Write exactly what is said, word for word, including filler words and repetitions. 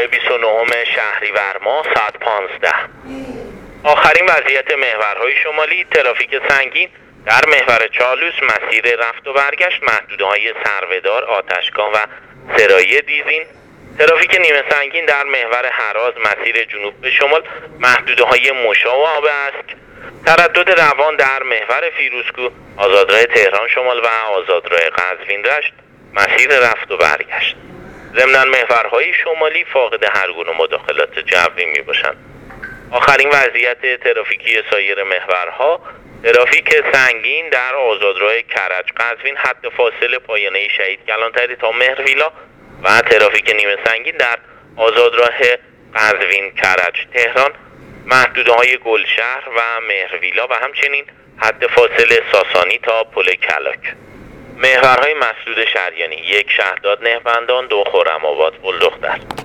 بیست و نهم شهریور ماه ساعت پانزده. آخرین وضعیت محورهای شمالی: ترافیک سنگین در محور چالوس مسیر رفت و برگشت محدوده‌های سروه‌دار، آتشگاه و سرایی دیزین. ترافیک نیمه سنگین در محور هراز مسیر جنوب به شمال محدوده‌های مشا و آب اسک. تردد روان در محور فیروزکوه، آزادراه تهران شمال و آزادراه قزوین رشت مسیر رفت و برگشت. ضمناً محورهای شمالی فاقد هر گونه مداخلات جوی می باشند. آخرین وضعیت ترافیکی سایر محورها: ترافیک سنگین در آزادراه کرج قزوین حد فاصله پایانه شهید کلانتری تا مهرویلا و ترافیک نیمه سنگین در آزادراه قزوین کرج تهران محدوده‌های گلشهر و مهرویلا و همچنین حد فاصله ساسانی تا پل کلاک. محورهای مسدود شریانی: یک شهرداد نهبندان، دو خرم‌آباد بلدختر.